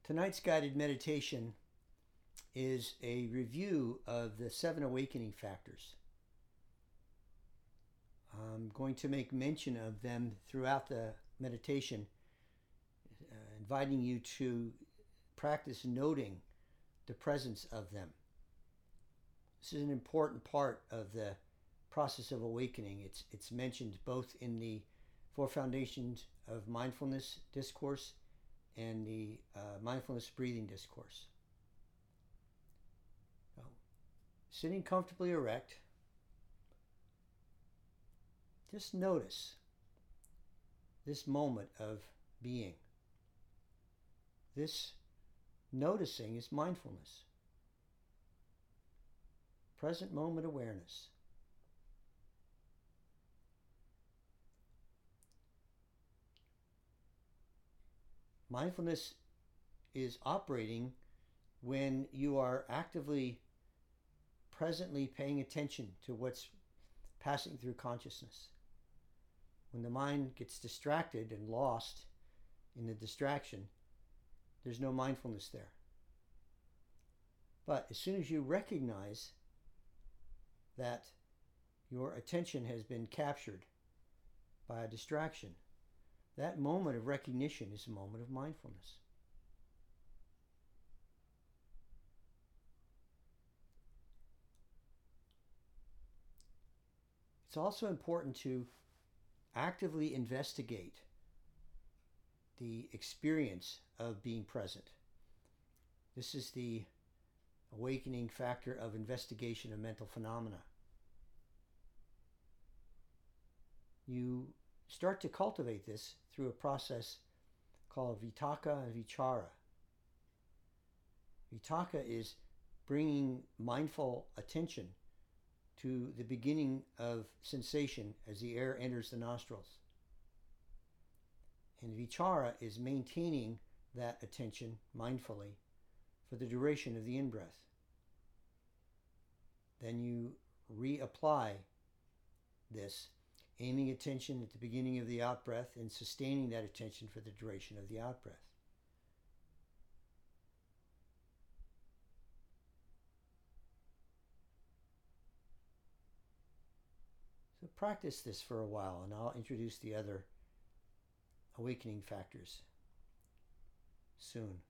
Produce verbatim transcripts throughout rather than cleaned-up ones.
Tonight's guided meditation is a review of the seven awakening factors. I'm going to make mention of them throughout the meditation, uh, inviting you to practice noting the presence of them. This is an important part of the process of awakening. It's, it's mentioned both in the Four Foundations of Mindfulness discourse and the uh, Mindfulness Breathing discourse. So, sitting comfortably erect, just notice this moment of being. This noticing is mindfulness. Present moment awareness. Mindfulness is operating when you are actively, presently paying attention to what's passing through consciousness. When the mind gets distracted and lost in the distraction, there's no mindfulness there. But as soon as you recognize that your attention has been captured by a distraction, that moment of recognition is a moment of mindfulness. It's also important to actively investigate the experience of being present. This is the awakening factor of investigation of mental phenomena. You start to cultivate this through a process called vitakka and vichara. Vitakka is bringing mindful attention to the beginning of sensation as the air enters the nostrils. And vichara is maintaining that attention mindfully for the duration of the in-breath. Then you reapply this, aiming attention at the beginning of the out-breath and sustaining that attention for the duration of the out-breath. So practice this for a while, and I'll introduce the other awakening factors soon.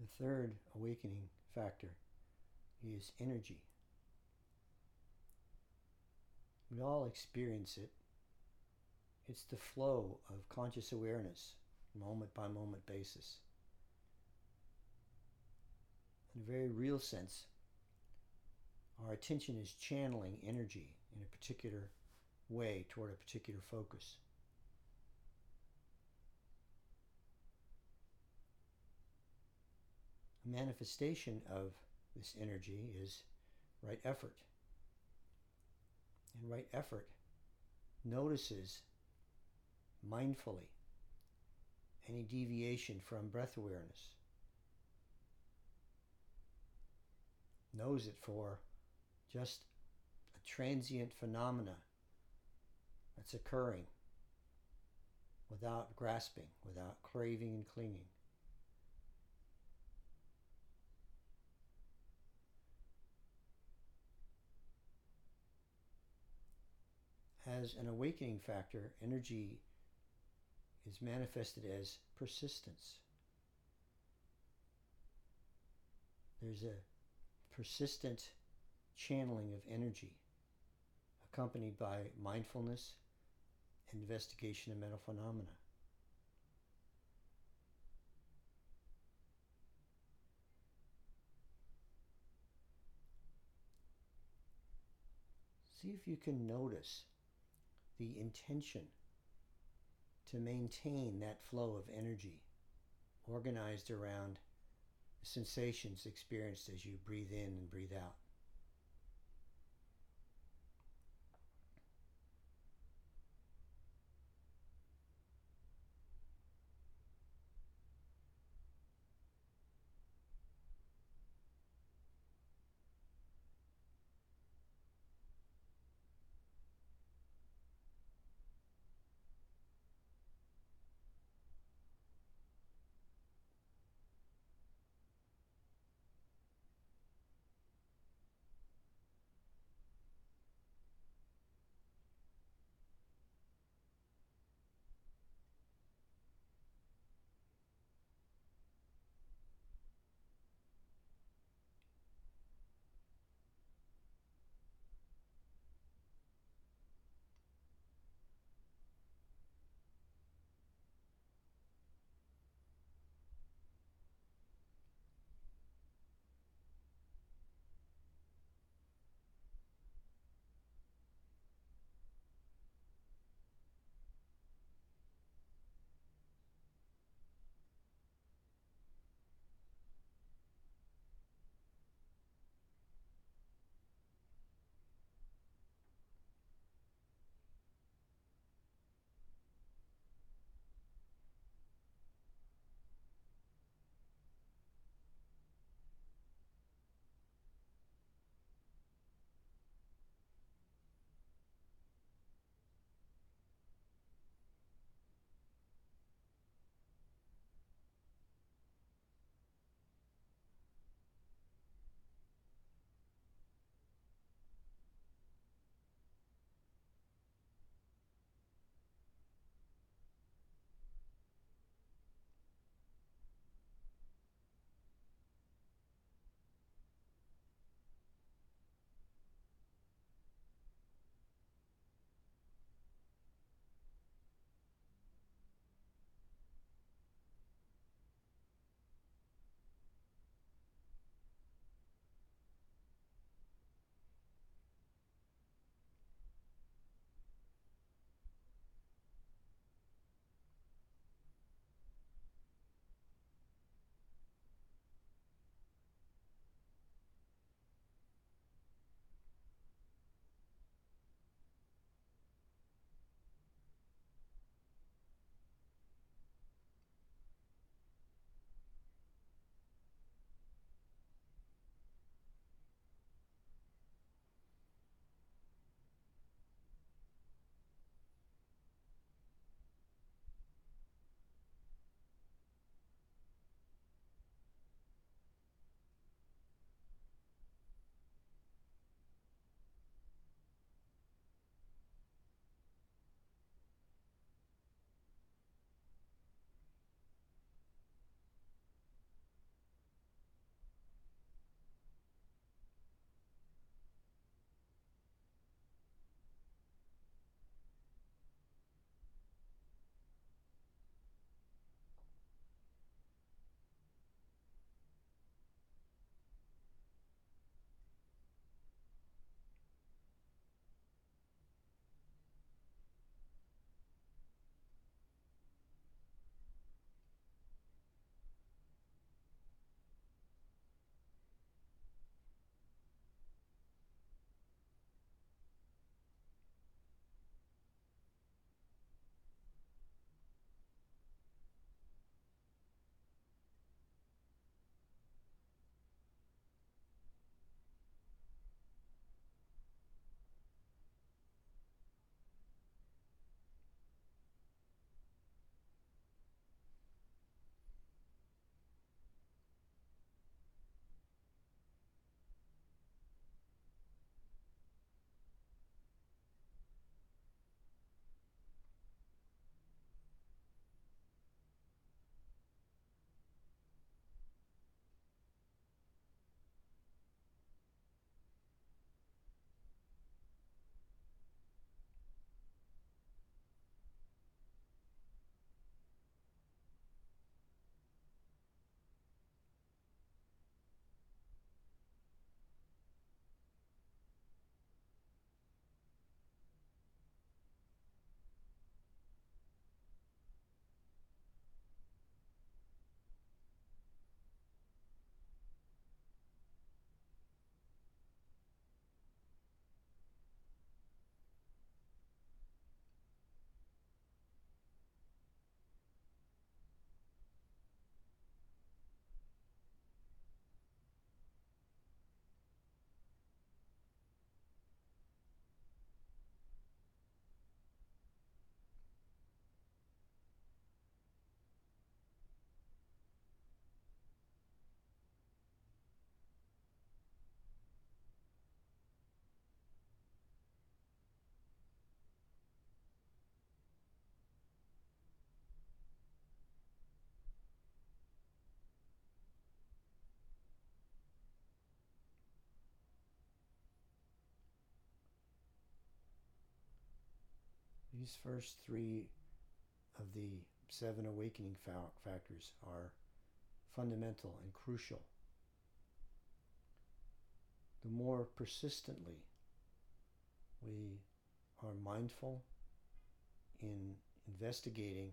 The third awakening factor is energy. We all experience it. It's the flow of conscious awareness, moment by moment basis. In a very real sense, our attention is channeling energy in a particular way toward a particular focus. A manifestation of this energy is right effort. And right effort notices mindfully any deviation from breath awareness, knows it for just a transient phenomena that's occurring without grasping, without craving and clinging. As an awakening factor, energy is manifested as persistence. There's a persistent channeling of energy accompanied by mindfulness and investigation of mental phenomena. See if you can notice the intention to maintain that flow of energy organized around the sensations experienced as you breathe in and breathe out. These first three of the seven awakening fa- factors are fundamental and crucial. The more persistently we are mindful in investigating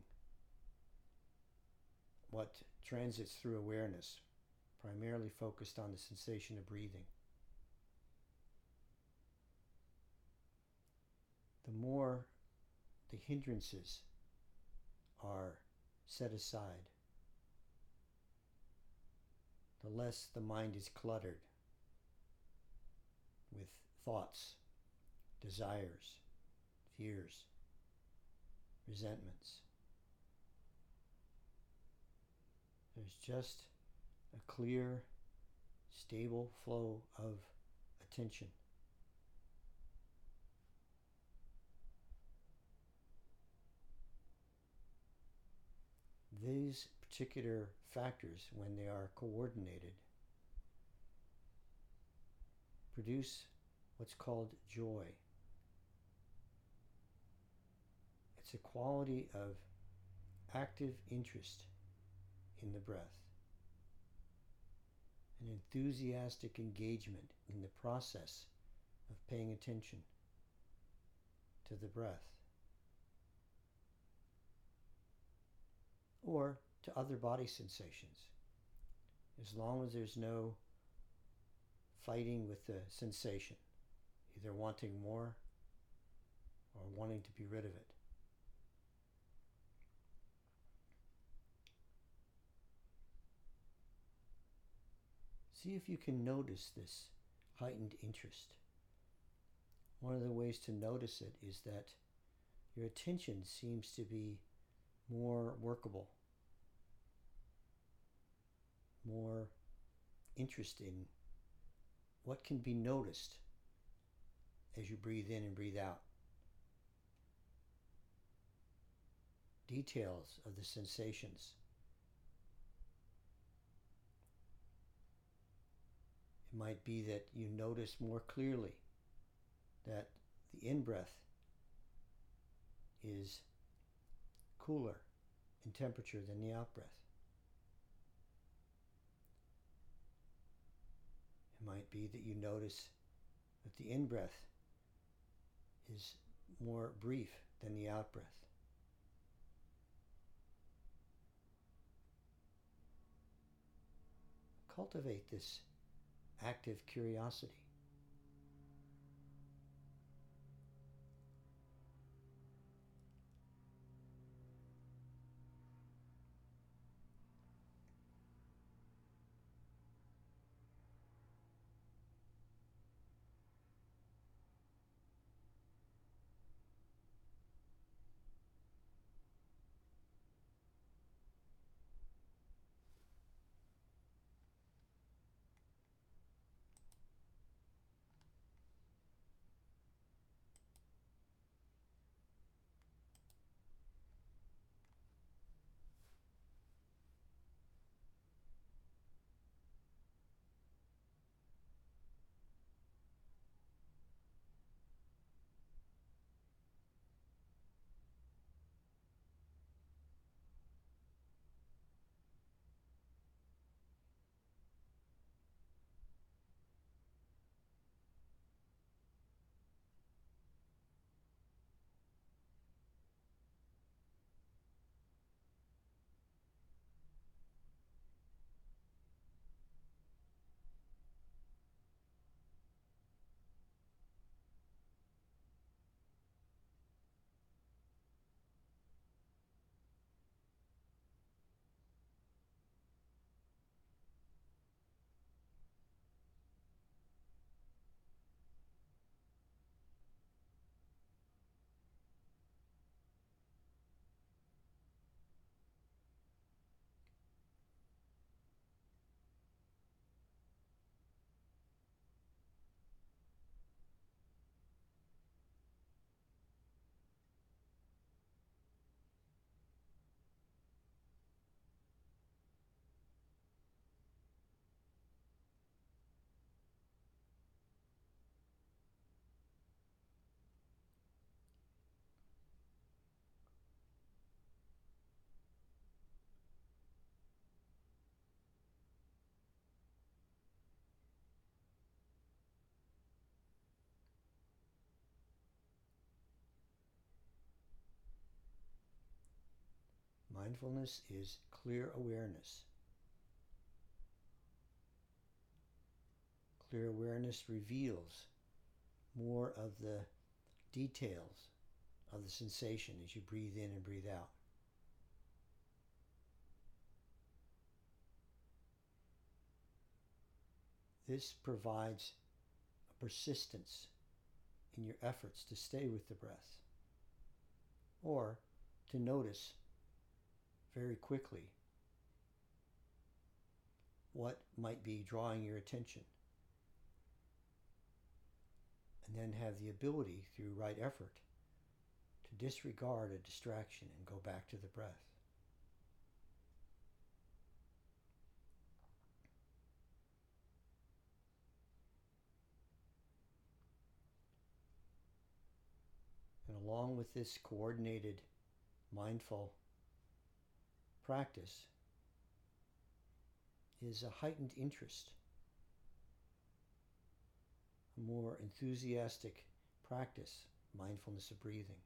what transits through awareness, primarily focused on the sensation of breathing, the more the hindrances are set aside, the less the mind is cluttered with thoughts, desires, fears, resentments. There's just a clear, stable flow of attention. These particular factors, when they are coordinated, produce what's called joy. It's a quality of active interest in the breath, an enthusiastic engagement in the process of paying attention to the breath, or to other body sensations, as long as there's no fighting with the sensation, either wanting more or wanting to be rid of it. See if you can notice this heightened interest. One of the ways to notice it is that your attention seems to be more workable, more interested in what can be noticed as you breathe in and breathe out. Details of the sensations. It might be that you notice more clearly that the in-breath is cooler in temperature than the out-breath. It might be that you notice that the in-breath is more brief than the out-breath. Cultivate this active curiosity. Mindfulness is clear awareness. Clear awareness reveals more of the details of the sensation as you breathe in and breathe out. This provides a persistence in your efforts to stay with the breath, or to notice very quickly what might be drawing your attention, and then have the ability, through right effort, to disregard a distraction and go back to the breath. And along with this coordinated, mindful practice is a heightened interest, a more enthusiastic practice, mindfulness of breathing.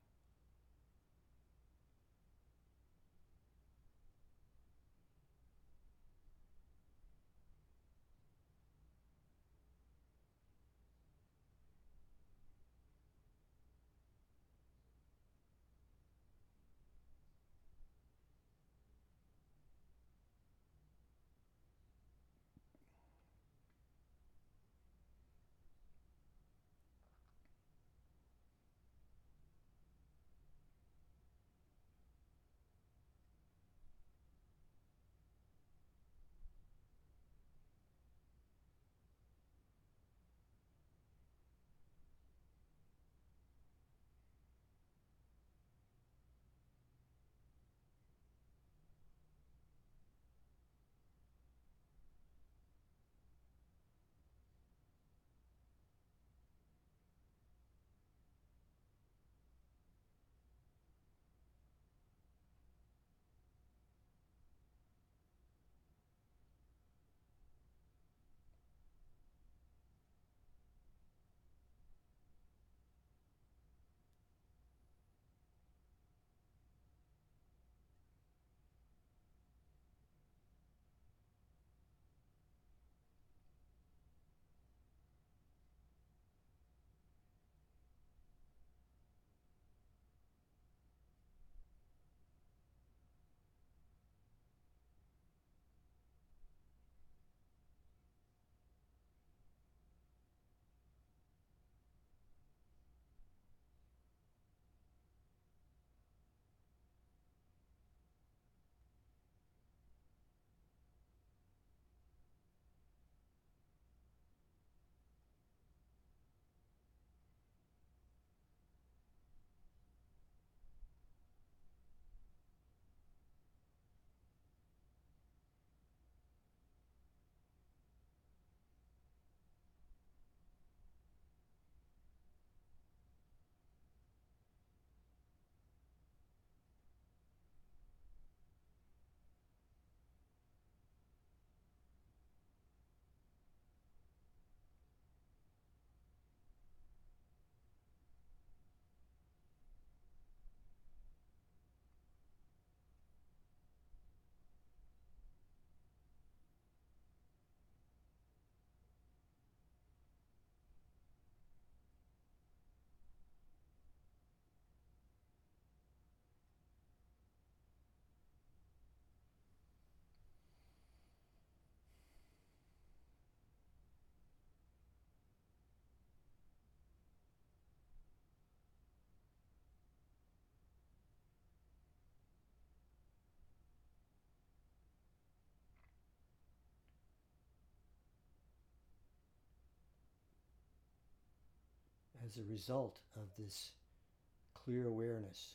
As a result of this clear awareness,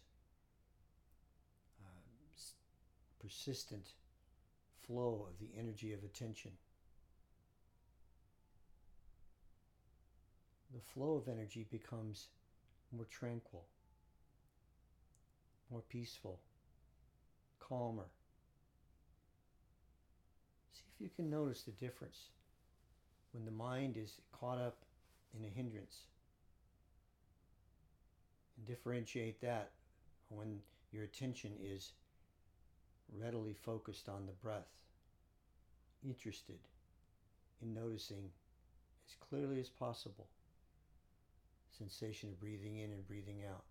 uh, persistent flow of the energy of attention, the flow of energy becomes more tranquil, more peaceful, calmer. See if you can notice the difference when the mind is caught up in a hindrance, and differentiate that when your attention is readily focused on the breath, interested in noticing as clearly as possible sensation of breathing in and breathing out.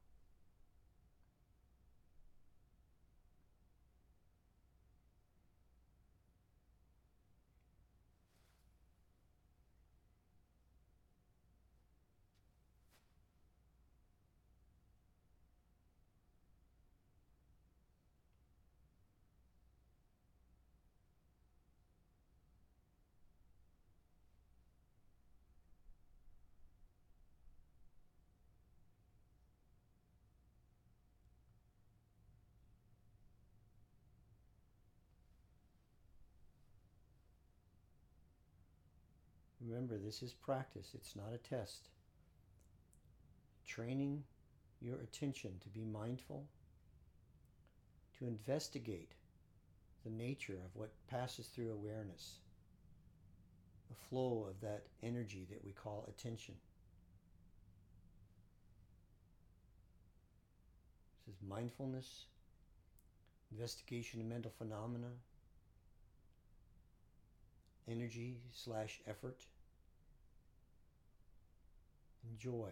Remember, this is practice, it's not a test. Training your attention to be mindful, to investigate the nature of what passes through awareness, the flow of that energy that we call attention. This is mindfulness, investigation of mental phenomena, energy slash effort, and joy.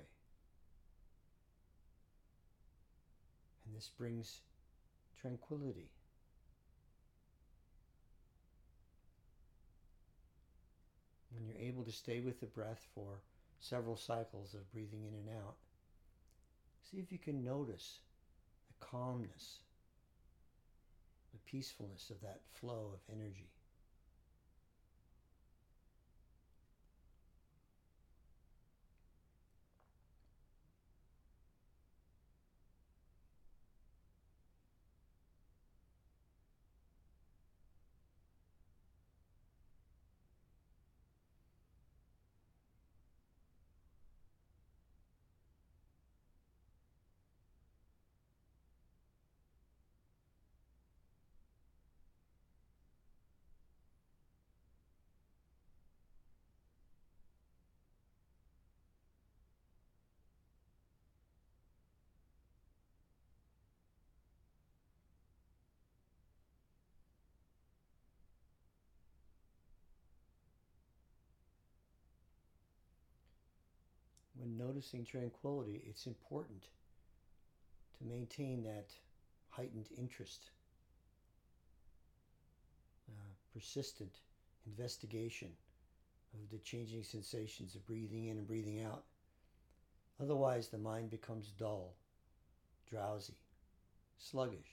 And this brings tranquility. When you're able to stay with the breath for several cycles of breathing in and out, see if you can notice the calmness, the peacefulness of that flow of energy. When noticing tranquility, it's important to maintain that heightened interest, uh, persistent investigation of the changing sensations of breathing in and breathing out. Otherwise, the mind becomes dull, drowsy, sluggish.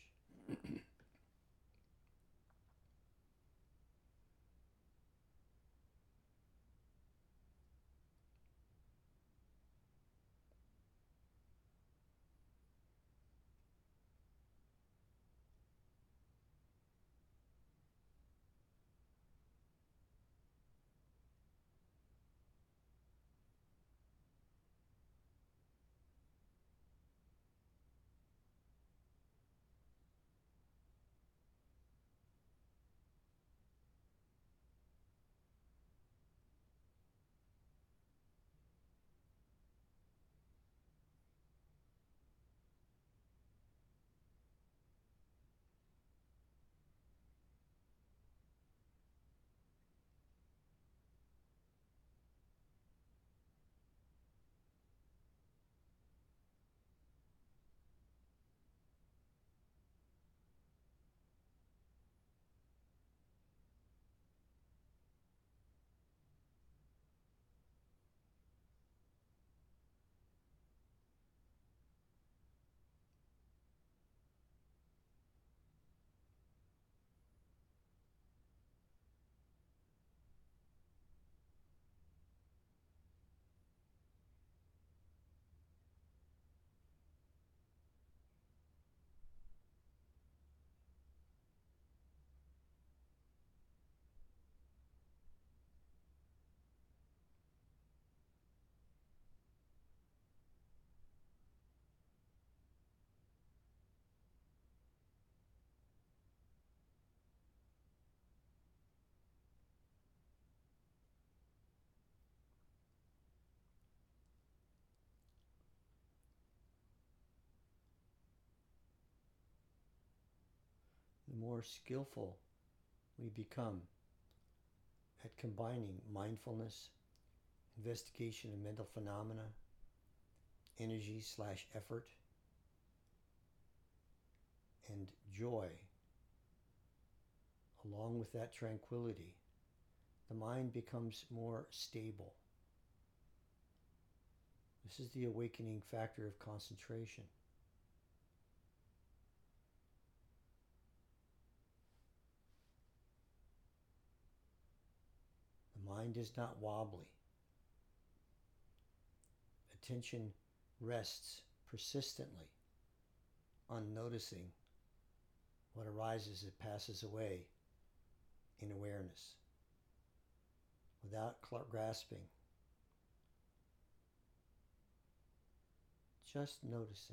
the more skillful we become at combining mindfulness, investigation of mental phenomena, energy slash effort, and joy, along with that tranquility, the mind becomes more stable. This is the awakening factor of concentration. The mind is not wobbly. Attention rests persistently on noticing what arises as it passes away in awareness, without grasping, just noticing.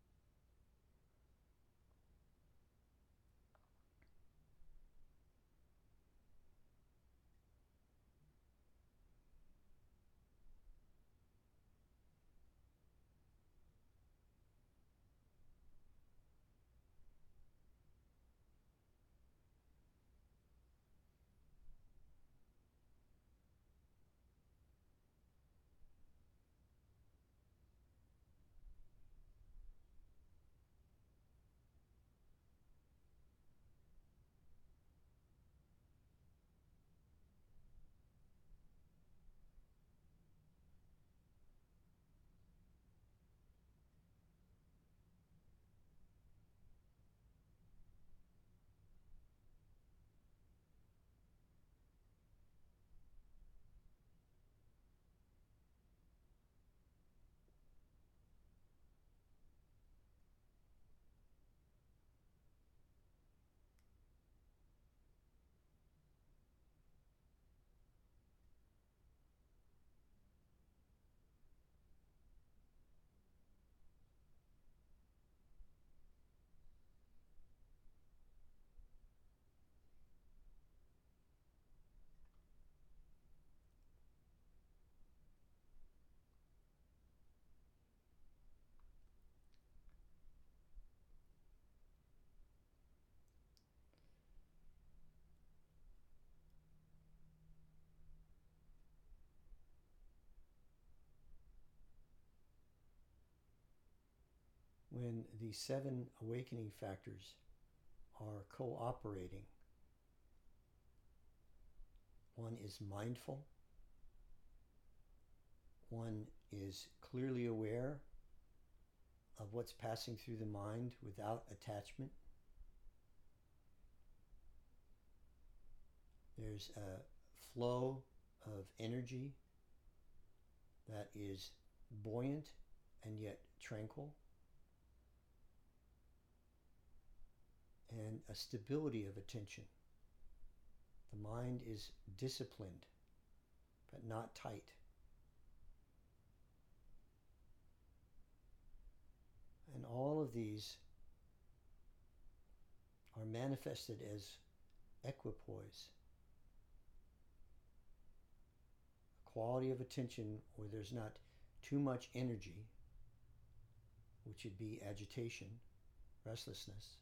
When the seven awakening factors are cooperating, one is mindful, one is clearly aware of what's passing through the mind without attachment. There's a flow of energy that is buoyant and yet tranquil, and a stability of attention. The mind is disciplined, but not tight. And all of these are manifested as equipoise, a quality of attention where there's not too much energy, which would be agitation, restlessness,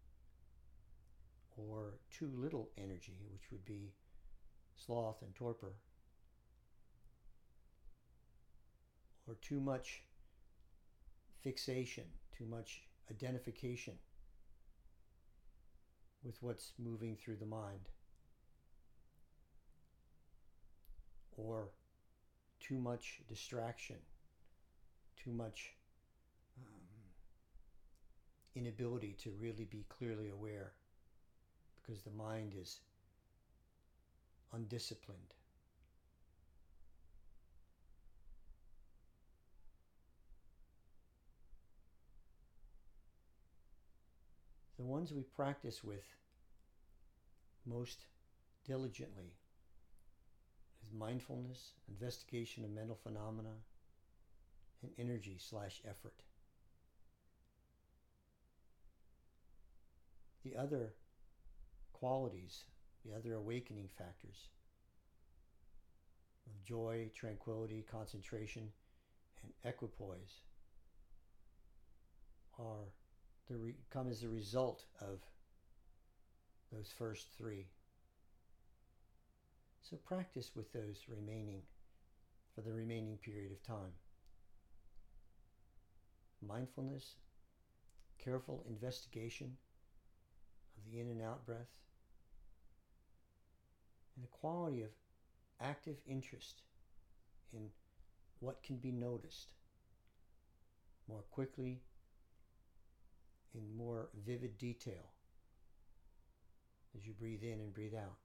or too little energy, which would be sloth and torpor, or too much fixation, too much identification with what's moving through the mind, or too much distraction, too much um, inability to really be clearly aware, because the mind is undisciplined. The ones we practice with most diligently is mindfulness, investigation of mental phenomena, and energy slash effort. The other qualities, the other awakening factors of joy, tranquility, concentration, and equipoise are the re- come as a result of those first three. So practice with those remaining for the remaining period of time. Mindfulness, careful investigation of the in and out breath, and a quality of active interest in what can be noticed more quickly, in more vivid detail as you breathe in and breathe out.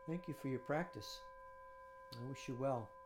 Thank you for your practice. I wish you well.